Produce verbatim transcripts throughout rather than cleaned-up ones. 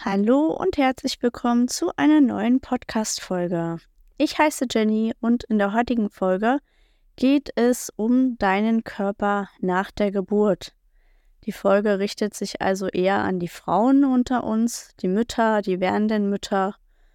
Hallo und herzlich willkommen zu einer neuen Podcast-Folge. Ich heiße Jenny und in der heutigen Folge geht es um deinen Körper nach der Geburt. Die Folge richtet sich also eher an die Frauen unter uns, die Mütter, die werdenden Mütter.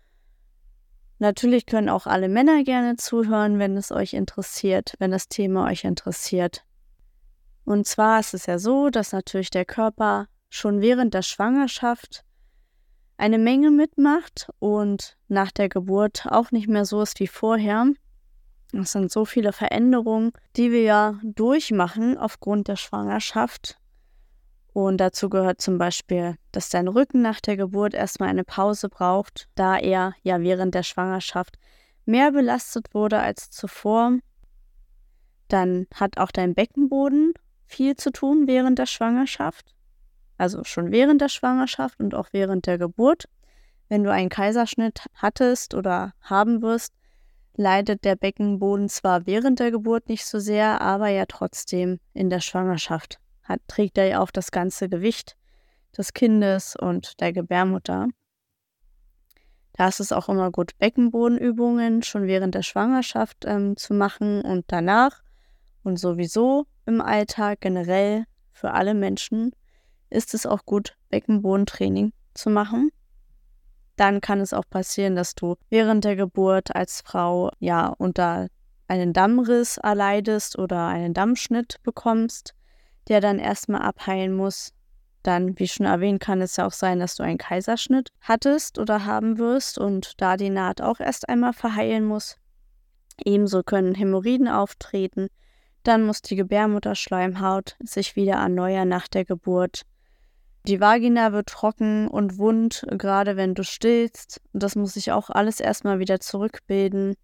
Natürlich können auch alle Männer gerne zuhören, wenn es euch interessiert, wenn das Thema euch interessiert. Und zwar ist es ja so, dass natürlich der Körper schon während der Schwangerschaft eine Menge mitmacht und nach der Geburt auch nicht mehr so ist wie vorher. Es sind so viele Veränderungen, die wir ja durchmachen aufgrund der Schwangerschaft. Und dazu gehört zum Beispiel, dass dein Rücken nach der Geburt erstmal eine Pause braucht, da er ja während der Schwangerschaft mehr belastet wurde als zuvor. Dann hat auch dein Beckenboden viel zu tun während der Schwangerschaft. Also schon während der Schwangerschaft und auch während der Geburt. Wenn du einen Kaiserschnitt hattest oder haben wirst, leidet der Beckenboden zwar während der Geburt nicht so sehr, aber ja trotzdem in der Schwangerschaft. Hat, trägt er ja auch das ganze Gewicht des Kindes und der Gebärmutter. Da ist es auch immer gut, Beckenbodenübungen schon während der Schwangerschaft ähm, zu machen und danach und sowieso im Alltag generell für alle Menschen ist es auch gut, Beckenbodentraining zu machen. Dann kann es auch passieren, dass du während der Geburt als Frau ja unter einen Dammriss erleidest oder einen Dammschnitt bekommst, der dann erstmal abheilen muss. Dann, wie schon erwähnt, kann es ja auch sein, dass du einen Kaiserschnitt hattest oder haben wirst und da die Naht auch erst einmal verheilen muss. Ebenso können Hämorrhoiden auftreten. Dann muss die Gebärmutterschleimhaut sich wieder erneuern nach der Geburt. Die Vagina wird trocken und wund, gerade wenn du stillst. Und das muss sich auch alles erstmal wieder zurückbilden.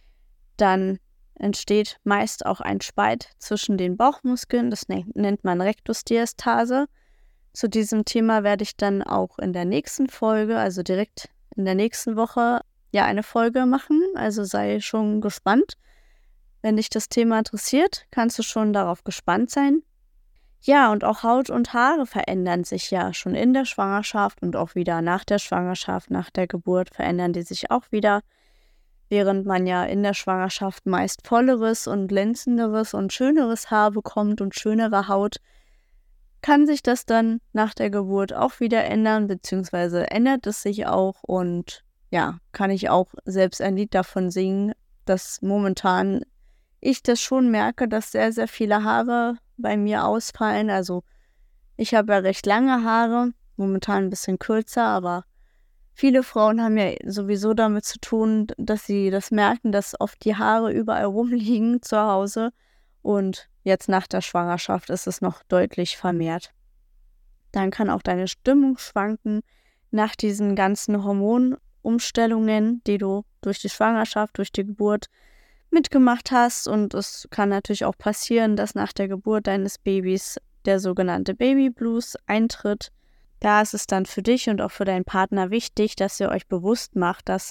Dann entsteht meist auch ein Spalt zwischen den Bauchmuskeln. Das nennt man Rektusdiastase. Zu diesem Thema werde ich dann auch in der nächsten Folge, also direkt in der nächsten Woche, ja eine Folge machen. Also sei schon gespannt. Wenn dich das Thema interessiert, kannst du schon darauf gespannt sein. Ja, und auch Haut und Haare verändern sich ja schon in der Schwangerschaft und auch wieder nach der Schwangerschaft, nach der Geburt verändern die sich auch wieder. Während man ja in der Schwangerschaft meist volleres und glänzenderes und schöneres Haar bekommt und schönere Haut, kann sich das dann nach der Geburt auch wieder ändern, beziehungsweise ändert es sich auch und ja, kann ich auch selbst ein Lied davon singen, dass momentan ich das schon merke, dass sehr, sehr viele Haare bei mir ausfallen. Also ich habe ja recht lange Haare, momentan ein bisschen kürzer, aber viele Frauen haben ja sowieso damit zu tun, dass sie das merken, dass oft die Haare überall rumliegen zu Hause und jetzt nach der Schwangerschaft ist es noch deutlich vermehrt. Dann kann auch deine Stimmung schwanken nach diesen ganzen Hormonumstellungen, die du durch die Schwangerschaft, durch die Geburt mitgemacht hast, und es kann natürlich auch passieren, dass nach der Geburt deines Babys der sogenannte Baby Blues eintritt. Da ist es dann für dich und auch für deinen Partner wichtig, dass ihr euch bewusst macht, dass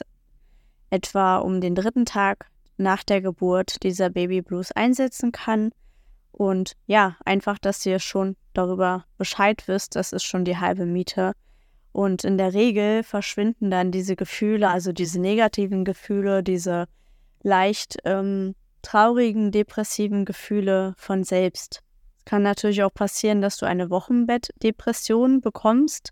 etwa um den dritten Tag nach der Geburt dieser Baby Blues einsetzen kann und ja, einfach, dass ihr schon darüber Bescheid wisst, das ist schon die halbe Miete. Und in der Regel verschwinden dann diese Gefühle, also diese negativen Gefühle, diese leicht ähm, traurigen, depressiven Gefühle von selbst. Es kann natürlich auch passieren, dass du eine Wochenbettdepression bekommst.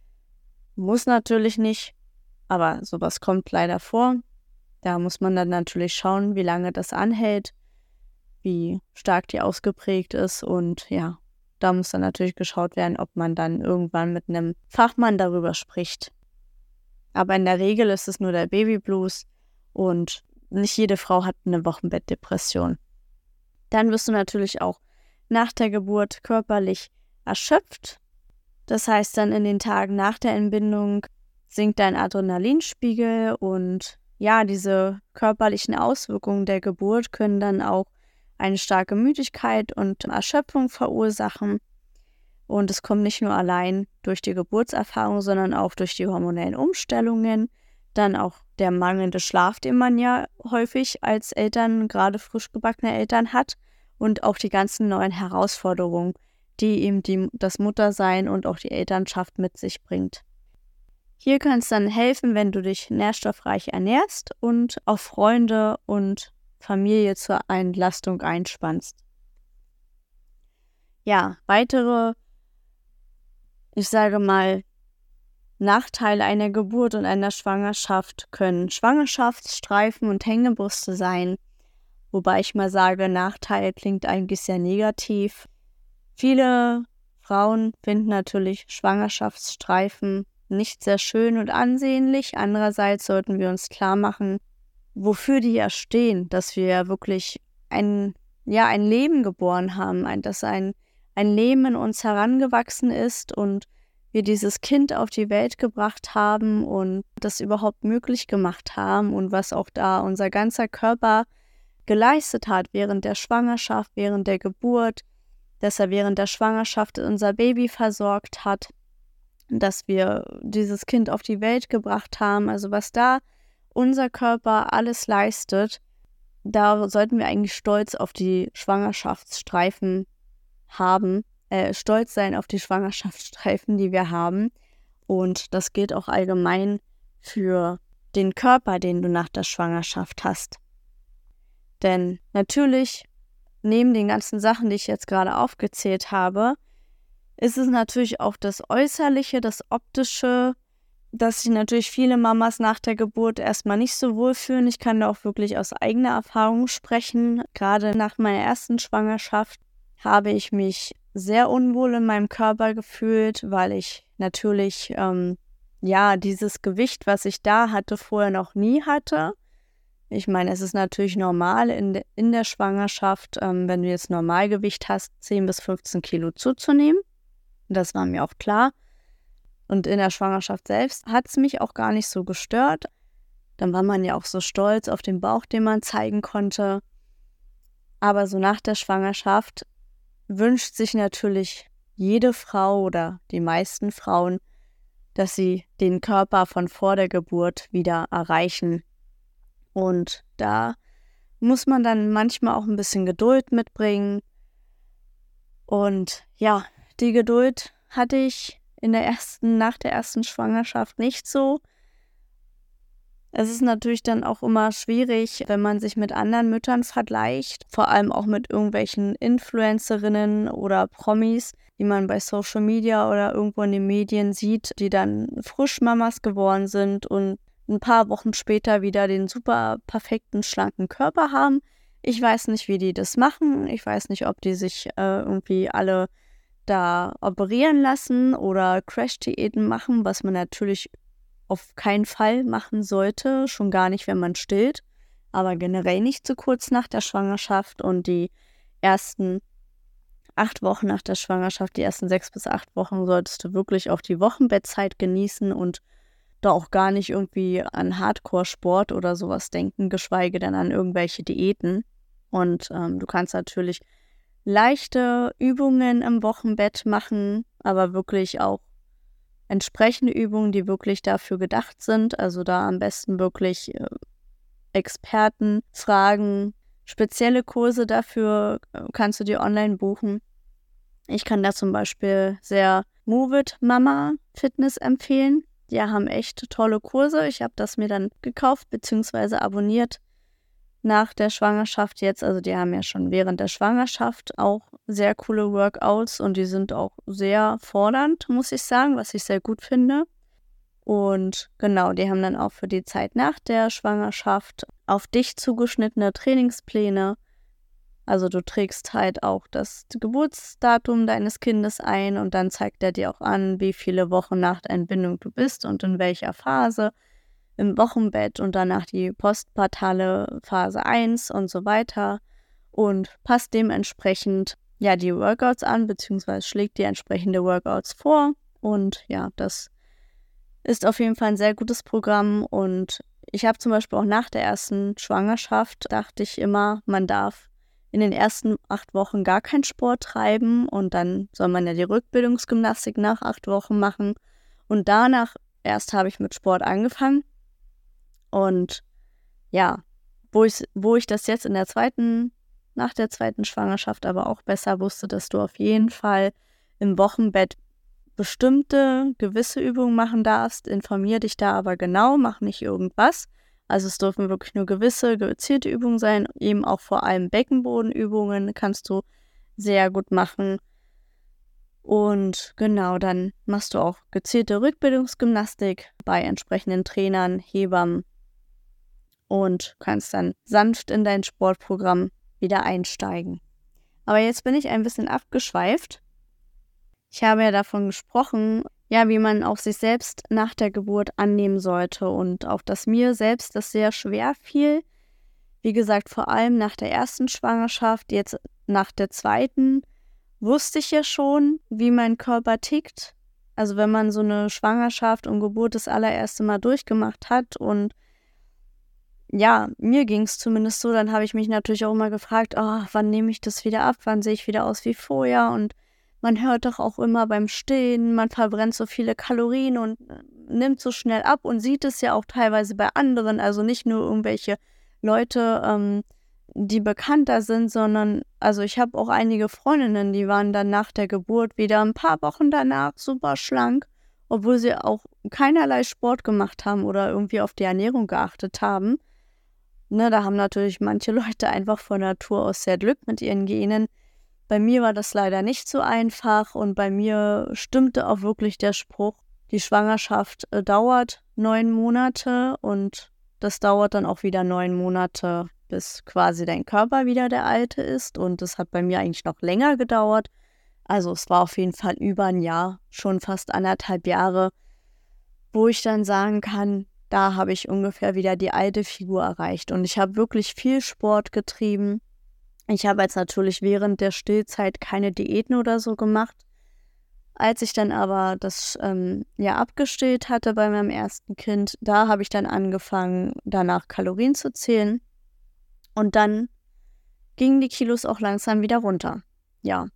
Muss natürlich nicht, aber sowas kommt leider vor. Da muss man dann natürlich schauen, wie lange das anhält, wie stark die ausgeprägt ist und ja, da muss dann natürlich geschaut werden, ob man dann irgendwann mit einem Fachmann darüber spricht. Aber in der Regel ist es nur der Baby Blues und nicht jede Frau hat eine Wochenbettdepression. Dann wirst du natürlich auch nach der Geburt körperlich erschöpft. Das heißt, dann in den Tagen nach der Entbindung sinkt dein Adrenalinspiegel und ja, diese körperlichen Auswirkungen der Geburt können dann auch eine starke Müdigkeit und Erschöpfung verursachen. Und es kommt nicht nur allein durch die Geburtserfahrung, sondern auch durch die hormonellen Umstellungen. Dann auch der mangelnde Schlaf, den man ja häufig als Eltern, gerade frisch gebackene Eltern hat. Und auch die ganzen neuen Herausforderungen, die eben die, das Muttersein und auch die Elternschaft mit sich bringt. Hier kann es dann helfen, wenn du dich nährstoffreich ernährst und auf Freunde und Familie zur Entlastung einspannst. Ja, weitere, ich sage mal, Nachteile einer Geburt und einer Schwangerschaft können Schwangerschaftsstreifen und Hängebrüste sein, wobei ich mal sage, Nachteil klingt eigentlich sehr negativ. Viele Frauen finden natürlich Schwangerschaftsstreifen nicht sehr schön und ansehnlich. Andererseits sollten wir uns klar machen, wofür die ja stehen, dass wir ja wirklich ein, ja, ein Leben geboren haben, ein, dass ein, ein Leben in uns herangewachsen ist und wir dieses Kind auf die Welt gebracht haben und das überhaupt möglich gemacht haben und was auch da unser ganzer Körper geleistet hat während der Schwangerschaft, während der Geburt, dass er während der Schwangerschaft unser Baby versorgt hat, dass wir dieses Kind auf die Welt gebracht haben, also was da unser Körper alles leistet, da sollten wir eigentlich stolz auf die Schwangerschaftsstreifen haben, äh, stolz sein auf die Schwangerschaftsstreifen, die wir haben. Und das gilt auch allgemein für den Körper, den du nach der Schwangerschaft hast. Denn natürlich, neben den ganzen Sachen, die ich jetzt gerade aufgezählt habe, ist es natürlich auch das Äußerliche, das Optische, dass sich natürlich viele Mamas nach der Geburt erstmal nicht so wohlfühlen. Ich kann da auch wirklich aus eigener Erfahrung sprechen. Gerade nach meiner ersten Schwangerschaft habe ich mich sehr unwohl in meinem Körper gefühlt, weil ich natürlich, ähm, ja, dieses Gewicht, was ich da hatte, vorher noch nie hatte. Ich meine, es ist natürlich normal in, de- in der Schwangerschaft, ähm, wenn du jetzt Normalgewicht hast, zehn bis fünfzehn Kilo zuzunehmen. Das war mir auch klar. Und in der Schwangerschaft selbst hat es mich auch gar nicht so gestört. Dann war man ja auch so stolz auf den Bauch, den man zeigen konnte. Aber so nach der Schwangerschaft wünscht sich natürlich jede Frau oder die meisten Frauen, dass sie den Körper von vor der Geburt wieder erreichen. Und da muss man dann manchmal auch ein bisschen Geduld mitbringen. Und ja, die Geduld hatte ich in der ersten, nach der ersten Schwangerschaft nicht so. Es ist natürlich dann auch immer schwierig, wenn man sich mit anderen Müttern vergleicht, vor allem auch mit irgendwelchen Influencerinnen oder Promis, die man bei Social Media oder irgendwo in den Medien sieht, die dann Frischmamas geworden sind und ein paar Wochen später wieder den super perfekten, schlanken Körper haben. Ich weiß nicht, wie die das machen. Ich weiß nicht, ob die sich äh, irgendwie alle da operieren lassen oder Crash-Diäten machen, was man natürlich auf keinen Fall machen sollte, schon gar nicht, wenn man stillt, aber generell nicht zu kurz nach der Schwangerschaft und die ersten acht Wochen nach der Schwangerschaft, die ersten sechs bis acht Wochen solltest du wirklich auch die Wochenbettzeit genießen und da auch gar nicht irgendwie an Hardcore-Sport oder sowas denken, geschweige denn an irgendwelche Diäten. Und ähm, du kannst natürlich leichte Übungen im Wochenbett machen, aber wirklich auch entsprechende Übungen, die wirklich dafür gedacht sind. Also da am besten wirklich äh, Experten fragen. Spezielle Kurse dafür äh, kannst du dir online buchen. Ich kann da zum Beispiel sehr Move It Mama Fitness empfehlen. Die haben echt tolle Kurse. Ich habe das mir dann gekauft bzw. abonniert nach der Schwangerschaft jetzt. Also die haben ja schon während der Schwangerschaft auch sehr coole Workouts und die sind auch sehr fordernd, muss ich sagen, was ich sehr gut finde. Und genau, die haben dann auch für die Zeit nach der Schwangerschaft auf dich zugeschnittene Trainingspläne. Also du trägst halt auch das Geburtsdatum deines Kindes ein und dann zeigt er dir auch an, wie viele Wochen nach der Entbindung du bist und in welcher Phase im Wochenbett und danach die postpartale Phase eins und so weiter und passt dementsprechend ja die Workouts an, beziehungsweise schlägt dir entsprechende Workouts vor und ja, das ist auf jeden Fall ein sehr gutes Programm und ich habe zum Beispiel auch nach der ersten Schwangerschaft, dachte ich immer, man darf in den ersten acht Wochen gar keinen Sport treiben und dann soll man ja die Rückbildungsgymnastik nach acht Wochen machen und danach erst habe ich mit Sport angefangen und ja, wo ich, wo ich das jetzt in der zweiten, nach der zweiten Schwangerschaft aber auch besser wusste, dass du auf jeden Fall im Wochenbett bestimmte, gewisse Übungen machen darfst. Informier dich da aber genau, mach nicht irgendwas. Also es dürfen wirklich nur gewisse, gezielte Übungen sein, eben auch vor allem Beckenbodenübungen kannst du sehr gut machen. Und genau, dann machst du auch gezielte Rückbildungsgymnastik bei entsprechenden Trainern, Hebammen und kannst dann sanft in dein Sportprogramm wieder einsteigen. Aber jetzt bin ich ein bisschen abgeschweift. Ich habe ja davon gesprochen, ja, wie man auch sich selbst nach der Geburt annehmen sollte und auch, dass mir selbst das sehr schwer fiel. Wie gesagt, vor allem nach der ersten Schwangerschaft, jetzt nach der zweiten, wusste ich ja schon, wie mein Körper tickt. Also wenn man so eine Schwangerschaft und Geburt das allererste Mal durchgemacht hat und ja, mir ging es zumindest so, dann habe ich mich natürlich auch immer gefragt, oh, wann nehme ich das wieder ab, wann sehe ich wieder aus wie vorher und man hört doch auch immer beim Stillen, man verbrennt so viele Kalorien und nimmt so schnell ab und sieht es ja auch teilweise bei anderen, also nicht nur irgendwelche Leute, ähm, die bekannter sind, sondern, also ich habe auch einige Freundinnen, die waren dann nach der Geburt wieder ein paar Wochen danach super schlank, obwohl sie auch keinerlei Sport gemacht haben oder irgendwie auf die Ernährung geachtet haben. Ne, da haben natürlich manche Leute einfach von Natur aus sehr Glück mit ihren Genen. Bei mir war das leider nicht so einfach und bei mir stimmte auch wirklich der Spruch, die Schwangerschaft äh, dauert neun Monate und das dauert dann auch wieder neun Monate, bis quasi dein Körper wieder der alte ist und das hat bei mir eigentlich noch länger gedauert. Also es war auf jeden Fall über ein Jahr, schon fast anderthalb Jahre, wo ich dann sagen kann, da habe ich ungefähr wieder die alte Figur erreicht und ich habe wirklich viel Sport getrieben. Ich habe jetzt natürlich während der Stillzeit keine Diäten oder so gemacht. Als ich dann aber das ähm, ja abgestillt hatte bei meinem ersten Kind, da habe ich dann angefangen, danach Kalorien zu zählen. Und dann gingen die Kilos auch langsam wieder runter. Ja,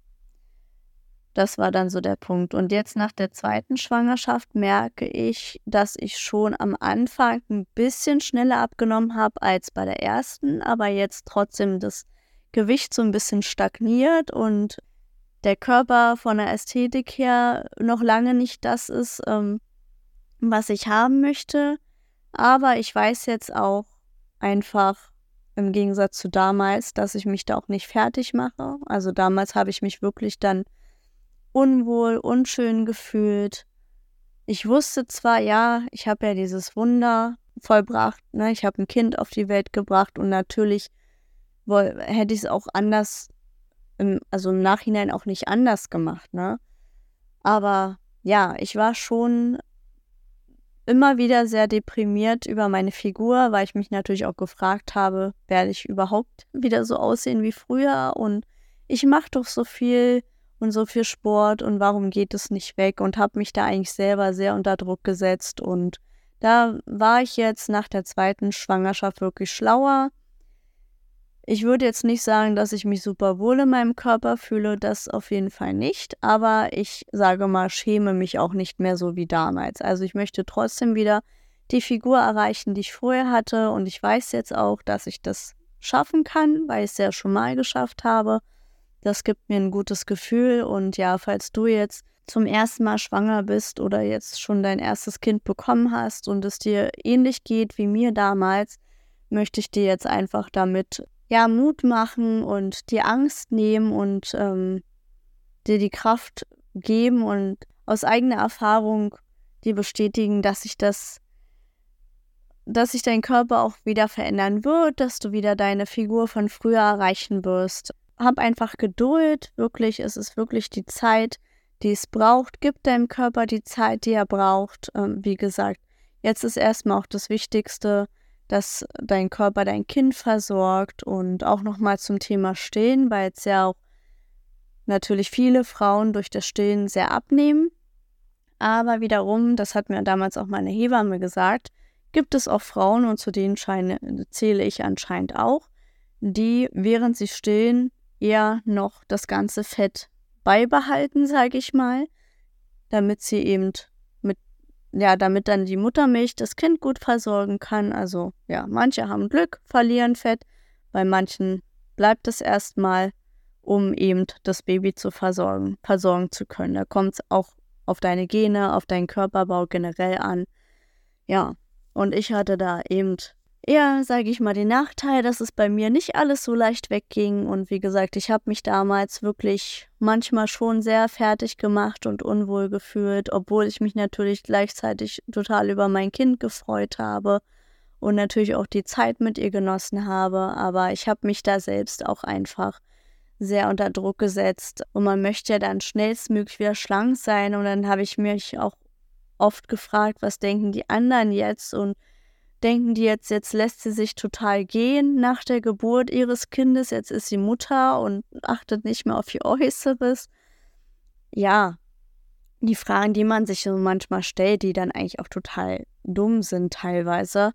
das war dann so der Punkt. Und jetzt nach der zweiten Schwangerschaft merke ich, dass ich schon am Anfang ein bisschen schneller abgenommen habe als bei der ersten, aber jetzt trotzdem das Gewicht so ein bisschen stagniert und der Körper von der Ästhetik her noch lange nicht das ist, ähm, was ich haben möchte. Aber ich weiß jetzt auch einfach im Gegensatz zu damals, dass ich mich da auch nicht fertig mache. Also damals habe ich mich wirklich dann unwohl, unschön gefühlt. Ich wusste zwar, ja, ich habe ja dieses Wunder vollbracht, ne? Ich habe ein Kind auf die Welt gebracht und natürlich woll, hätte ich es auch anders, im, also im Nachhinein auch nicht anders gemacht, ne? Aber ja, ich war schon immer wieder sehr deprimiert über meine Figur, weil ich mich natürlich auch gefragt habe, werde ich überhaupt wieder so aussehen wie früher? Und ich mache doch so viel und so viel Sport und warum geht es nicht weg? Und habe mich da eigentlich selber sehr unter Druck gesetzt. Und da war ich jetzt nach der zweiten Schwangerschaft wirklich schlauer. Ich würde jetzt nicht sagen, dass ich mich super wohl in meinem Körper fühle, das auf jeden Fall nicht, aber ich sage mal, schäme mich auch nicht mehr so wie damals. Also ich möchte trotzdem wieder die Figur erreichen, die ich vorher hatte und ich weiß jetzt auch, dass ich das schaffen kann, weil ich es ja schon mal geschafft habe. Das gibt mir ein gutes Gefühl und ja, falls du jetzt zum ersten Mal schwanger bist oder jetzt schon dein erstes Kind bekommen hast und es dir ähnlich geht wie mir damals, möchte ich dir jetzt einfach damit ja, Mut machen und dir Angst nehmen und ähm, dir die Kraft geben und aus eigener Erfahrung dir bestätigen, dass sich das, dass sich dein Körper auch wieder verändern wird, dass du wieder deine Figur von früher erreichen wirst. Hab einfach Geduld, wirklich, es ist wirklich die Zeit, die es braucht. Gib deinem Körper die Zeit, die er braucht. Ähm, wie gesagt, jetzt ist erstmal auch das Wichtigste, dass dein Körper dein Kind versorgt und auch nochmal zum Thema Stillen, weil jetzt ja auch natürlich viele Frauen durch das Stillen sehr abnehmen. Aber wiederum, das hat mir damals auch meine Hebamme gesagt, gibt es auch Frauen, und zu denen scheine, zähle ich anscheinend auch, die während sie stillen eher noch das ganze Fett beibehalten, sage ich mal, damit sie eben Ja, damit dann die Muttermilch das Kind gut versorgen kann. Also ja, manche haben Glück, verlieren Fett, bei manchen bleibt es erstmal, um eben das Baby zu versorgen, versorgen zu können. Da kommt es auch auf deine Gene, auf deinen Körperbau generell an. Ja, und ich hatte da eben eher, sage ich mal, den Nachteil, dass es bei mir nicht alles so leicht wegging. Und wie gesagt, ich habe mich damals wirklich manchmal schon sehr fertig gemacht und unwohl gefühlt, obwohl ich mich natürlich gleichzeitig total über mein Kind gefreut habe und natürlich auch die Zeit mit ihr genossen habe. Aber ich habe mich da selbst auch einfach sehr unter Druck gesetzt. Und man möchte ja dann schnellstmöglich wieder schlank sein. Und dann habe ich mich auch oft gefragt, was denken die anderen jetzt? Und denken die jetzt, jetzt lässt sie sich total gehen nach der Geburt ihres Kindes, jetzt ist sie Mutter und achtet nicht mehr auf ihr Äußeres. Ja, die Fragen, die man sich so manchmal stellt, die dann eigentlich auch total dumm sind teilweise,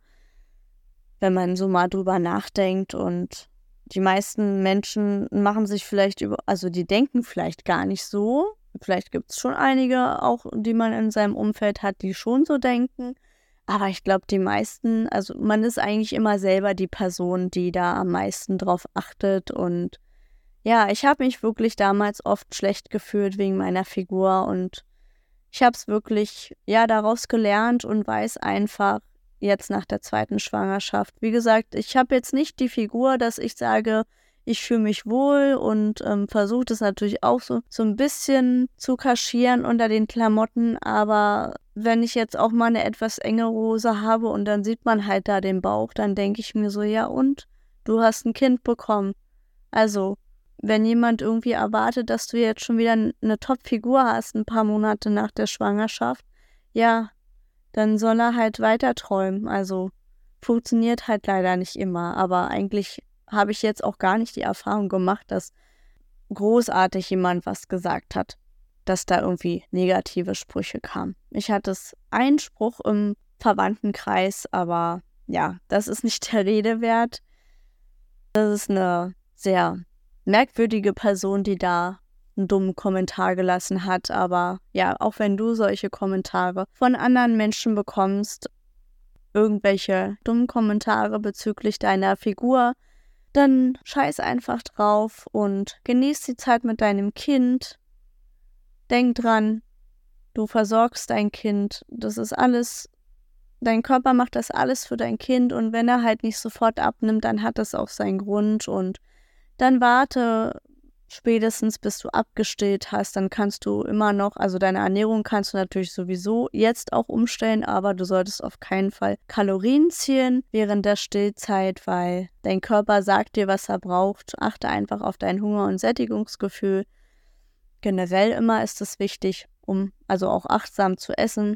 wenn man so mal drüber nachdenkt. Und die meisten Menschen machen sich vielleicht über, also die denken vielleicht gar nicht so. Vielleicht gibt es schon einige auch, die man in seinem Umfeld hat, die schon so denken. Aber ich glaube, die meisten, also man ist eigentlich immer selber die Person, die da am meisten drauf achtet. Und ja, ich habe mich wirklich damals oft schlecht gefühlt wegen meiner Figur. Und ich habe es wirklich, ja, daraus gelernt und weiß einfach jetzt nach der zweiten Schwangerschaft. Wie gesagt, ich habe jetzt nicht die Figur, dass ich sage, ich fühle mich wohl und ähm, versuche das natürlich auch so, so ein bisschen zu kaschieren unter den Klamotten. Aber wenn ich jetzt auch mal eine etwas enge Hose habe und dann sieht man halt da den Bauch, dann denke ich mir so, ja und? Du hast ein Kind bekommen. Also, wenn jemand irgendwie erwartet, dass du jetzt schon wieder eine Top-Figur hast, ein paar Monate nach der Schwangerschaft, ja, dann soll er halt weiter träumen. Also, funktioniert halt leider nicht immer. Aber eigentlich habe ich jetzt auch gar nicht die Erfahrung gemacht, dass großartig jemand was gesagt hat, dass da irgendwie negative Sprüche kamen. Ich hatte es einen Spruch im Verwandtenkreis, aber ja, das ist nicht der Rede wert. Das ist eine sehr merkwürdige Person, die da einen dummen Kommentar gelassen hat. Aber ja, auch wenn du solche Kommentare von anderen Menschen bekommst, irgendwelche dummen Kommentare bezüglich deiner Figur, dann scheiß einfach drauf und genieß die Zeit mit deinem Kind. Denk dran, du versorgst dein Kind. Das ist alles, dein Körper macht das alles für dein Kind. Und wenn er halt nicht sofort abnimmt, dann hat das auch seinen Grund. Und dann warte spätestens, bis du abgestillt hast. Dann kannst du immer noch, also deine Ernährung kannst du natürlich sowieso jetzt auch umstellen, aber du solltest auf keinen Fall Kalorien zählen während der Stillzeit, weil dein Körper sagt dir, was er braucht. Achte einfach auf dein Hunger- und Sättigungsgefühl. Generell immer ist es wichtig, um also auch achtsam zu essen.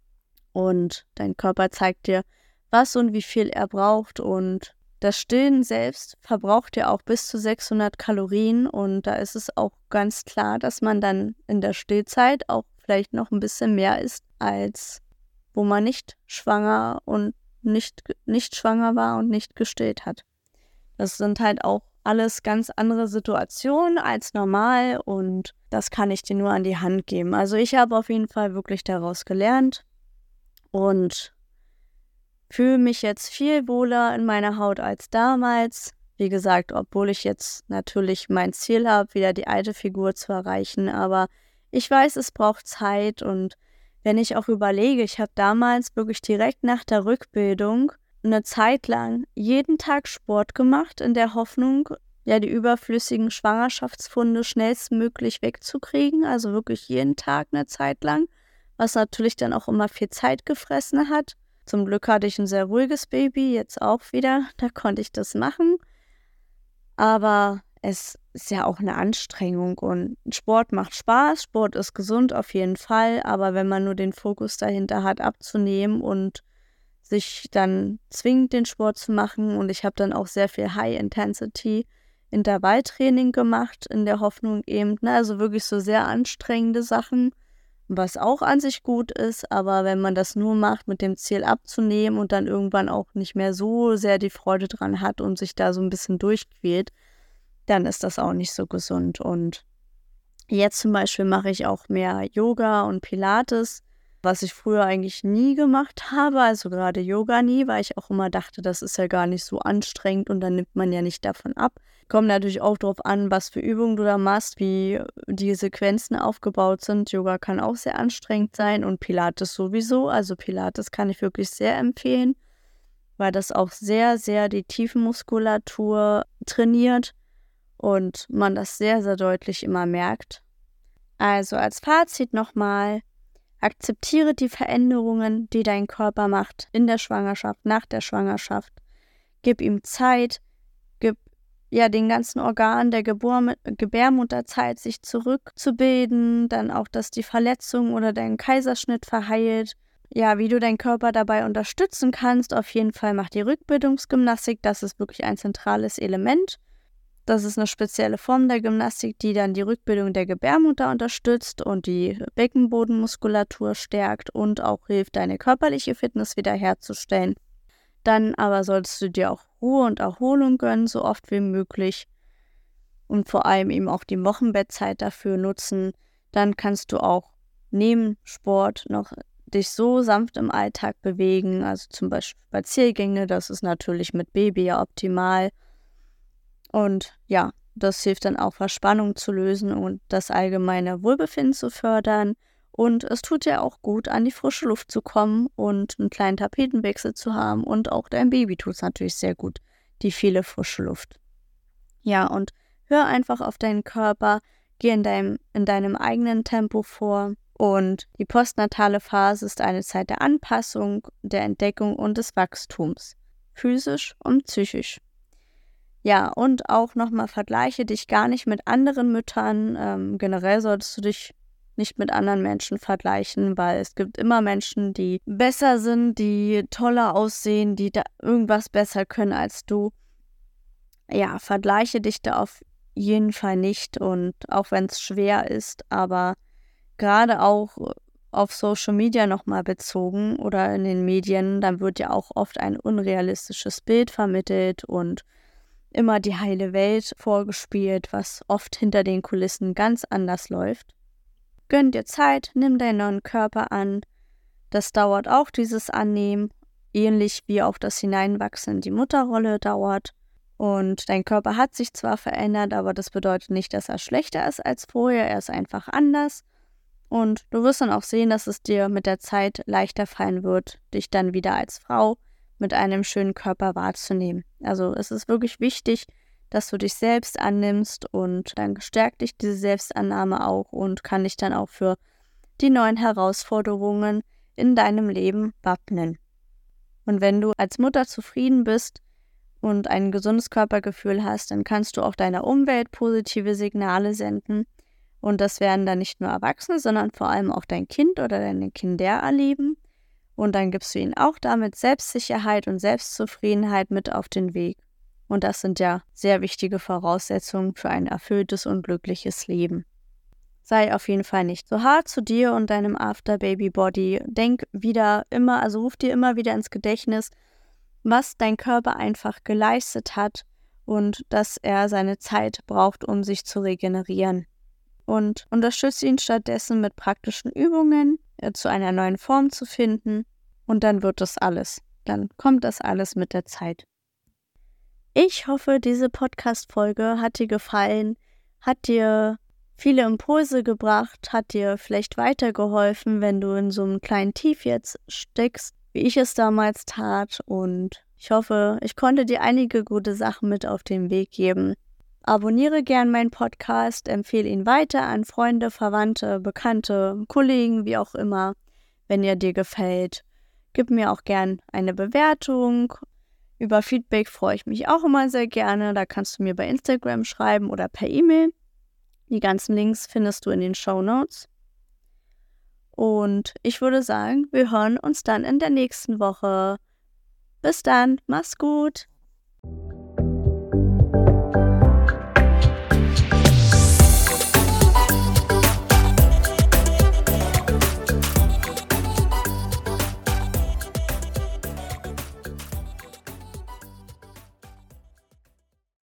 Und dein Körper zeigt dir, was und wie viel er braucht. Und das Stillen selbst verbraucht ja auch bis zu sechshundert Kalorien. Und da ist es auch ganz klar, dass man dann in der Stillzeit auch vielleicht noch ein bisschen mehr isst, als wo man nicht schwanger und nicht, nicht schwanger war und nicht gestillt hat. Das sind halt auch alles ganz andere Situationen als normal und das kann ich dir nur an die Hand geben. Also ich habe auf jeden Fall wirklich daraus gelernt und fühle mich jetzt viel wohler in meiner Haut als damals. Wie gesagt, obwohl ich jetzt natürlich mein Ziel habe, wieder die alte Figur zu erreichen, aber ich weiß, es braucht Zeit und wenn ich auch überlege, ich habe damals wirklich direkt nach der Rückbildung eine Zeit lang jeden Tag Sport gemacht, in der Hoffnung, ja, die überflüssigen Schwangerschaftsfunde schnellstmöglich wegzukriegen, also wirklich jeden Tag eine Zeit lang, was natürlich dann auch immer viel Zeit gefressen hat. Zum Glück hatte ich ein sehr ruhiges Baby, jetzt auch wieder, da konnte ich das machen. Aber es ist ja auch eine Anstrengung und Sport macht Spaß, Sport ist gesund auf jeden Fall, aber wenn man nur den Fokus dahinter hat, abzunehmen und sich dann zwingt, den Sport zu machen und ich habe dann auch sehr viel High-Intensity-Intervalltraining gemacht, in der Hoffnung eben, ne, also wirklich so sehr anstrengende Sachen, was auch an sich gut ist, aber wenn man das nur macht mit dem Ziel abzunehmen und dann irgendwann auch nicht mehr so sehr die Freude dran hat und sich da so ein bisschen durchquält, dann ist das auch nicht so gesund. Und jetzt zum Beispiel mache ich auch mehr Yoga und Pilates, was ich früher eigentlich nie gemacht habe, also gerade Yoga nie, weil ich auch immer dachte, das ist ja gar nicht so anstrengend und dann nimmt man ja nicht davon ab. Kommt natürlich auch darauf an, was für Übungen du da machst, wie die Sequenzen aufgebaut sind. Yoga kann auch sehr anstrengend sein und Pilates sowieso. Also Pilates kann ich wirklich sehr empfehlen, weil das auch sehr, sehr die Tiefenmuskulatur trainiert und man das sehr, sehr deutlich immer merkt. Also als Fazit nochmal: Akzeptiere die Veränderungen, die dein Körper macht in der Schwangerschaft, nach der Schwangerschaft. Gib ihm Zeit, gib ja den ganzen Organen der Gebur- Gebärmutterzeit, sich zurückzubilden, dann auch, dass die Verletzung oder dein Kaiserschnitt verheilt. Ja, wie du deinen Körper dabei unterstützen kannst, auf jeden Fall mach die Rückbildungsgymnastik, das ist wirklich ein zentrales Element. Das ist eine spezielle Form der Gymnastik, die dann die Rückbildung der Gebärmutter unterstützt und die Beckenbodenmuskulatur stärkt und auch hilft, deine körperliche Fitness wiederherzustellen. Dann aber solltest du dir auch Ruhe und Erholung gönnen, so oft wie möglich. Und vor allem eben auch die Wochenbettzeit dafür nutzen. Dann kannst du auch neben Sport noch dich so sanft im Alltag bewegen, also zum Beispiel Spaziergänge, das ist natürlich mit Baby ja optimal. Und ja, das hilft dann auch, Verspannung zu lösen und das allgemeine Wohlbefinden zu fördern. Und es tut ja auch gut, an die frische Luft zu kommen und einen kleinen Tapetenwechsel zu haben. Und auch dein Baby tut es natürlich sehr gut, die viele frische Luft. Ja, und hör einfach auf deinen Körper, geh in deinem, in deinem eigenen Tempo vor. Und die postnatale Phase ist eine Zeit der Anpassung, der Entdeckung und des Wachstums, physisch und psychisch. Ja, und auch nochmal, vergleiche dich gar nicht mit anderen Müttern. Ähm, generell solltest du dich nicht mit anderen Menschen vergleichen, weil es gibt immer Menschen, die besser sind, die toller aussehen, die da irgendwas besser können als du. Ja, vergleiche dich da auf jeden Fall nicht, und auch wenn es schwer ist, aber gerade auch auf Social Media nochmal bezogen oder in den Medien, dann wird ja auch oft ein unrealistisches Bild vermittelt und immer die heile Welt vorgespielt, was oft hinter den Kulissen ganz anders läuft. Gönn dir Zeit, nimm deinen neuen Körper an. Das dauert auch, dieses Annehmen, ähnlich wie auch das Hineinwachsen in die Mutterrolle dauert. Und dein Körper hat sich zwar verändert, aber das bedeutet nicht, dass er schlechter ist als vorher, er ist einfach anders. Und du wirst dann auch sehen, dass es dir mit der Zeit leichter fallen wird, dich dann wieder als Frau mit einem schönen Körper wahrzunehmen. Also es ist wirklich wichtig, dass du dich selbst annimmst, und dann stärkt dich diese Selbstannahme auch und kann dich dann auch für die neuen Herausforderungen in deinem Leben wappnen. Und wenn du als Mutter zufrieden bist und ein gesundes Körpergefühl hast, dann kannst du auch deiner Umwelt positive Signale senden. Und das werden dann nicht nur Erwachsene, sondern vor allem auch dein Kind oder deine Kinder erleben. Und dann gibst du ihnen auch damit Selbstsicherheit und Selbstzufriedenheit mit auf den Weg. Und das sind ja sehr wichtige Voraussetzungen für ein erfülltes und glückliches Leben. Sei auf jeden Fall nicht so hart zu dir und deinem After-Baby-Body. Denk wieder immer, also ruf dir immer wieder ins Gedächtnis, was dein Körper einfach geleistet hat und dass er seine Zeit braucht, um sich zu regenerieren. Und unterstütze ihn stattdessen mit praktischen Übungen, äh, zu einer neuen Form zu finden, und dann wird das alles. Dann kommt das alles mit der Zeit. Ich hoffe, diese Podcast-Folge hat dir gefallen, hat dir viele Impulse gebracht, hat dir vielleicht weitergeholfen, wenn du in so einem kleinen Tief jetzt steckst, wie ich es damals tat. Und ich hoffe, ich konnte dir einige gute Sachen mit auf den Weg geben. Abonniere gern meinen Podcast, empfehle ihn weiter an Freunde, Verwandte, Bekannte, Kollegen, wie auch immer, wenn er dir gefällt. Gib mir auch gern eine Bewertung. Über Feedback freue ich mich auch immer sehr gerne. Da kannst du mir bei Instagram schreiben oder per E-Mail. Die ganzen Links findest du in den Shownotes. Und ich würde sagen, wir hören uns dann in der nächsten Woche. Bis dann, mach's gut!